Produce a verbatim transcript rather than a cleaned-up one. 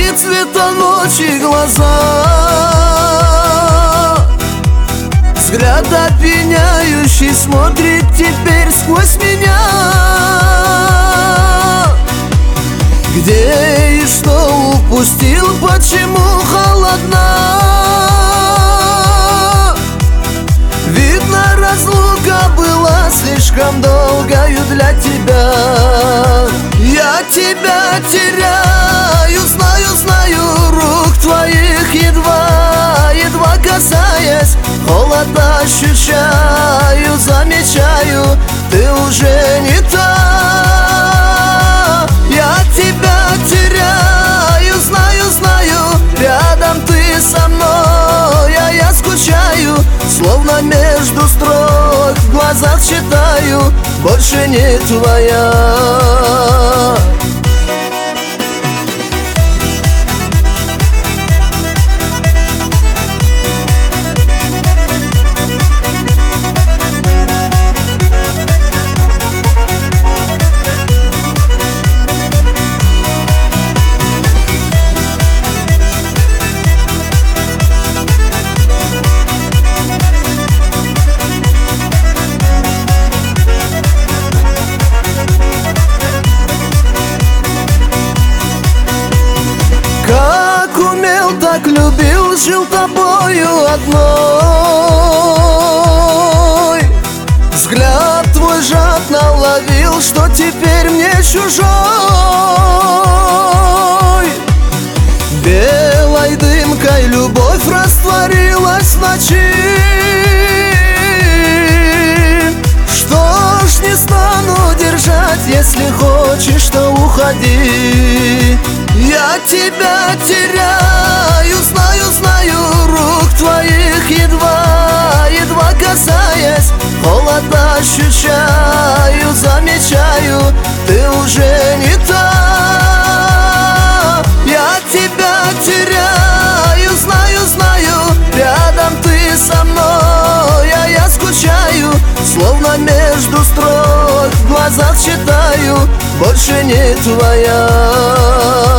Разные цвета ночи глаза, взгляд опьяняющий смотрит теперь сквозь меня. Где и что упустил, почему холодна? Видно, разлука была слишком долгою для тебя. Я тебя теряю, знаю, знаю, рук твоих едва, едва касаясь, холод ощущаю, замечаю, ты уже не та. Я тебя теряю, знаю, знаю, рядом ты со мной, а я скучаю, словно между строк в глазах читаю, больше не твоя. Как умел, так любил, жил тобою одной. Взгляд твой жадно ловил, что теперь мне чужой. Белой дымкой любовь растворилась в ночи. Что ж, не стану держать, если хочешь, то уходи. Я тебя теряю, знаю, знаю, рук твоих едва, едва касаясь, холод ощущаю, замечаю, ты уже не та. Я тебя теряю, знаю, знаю, рядом ты со мной, а я скучаю, словно между строк в глазах читаю, больше не твоя.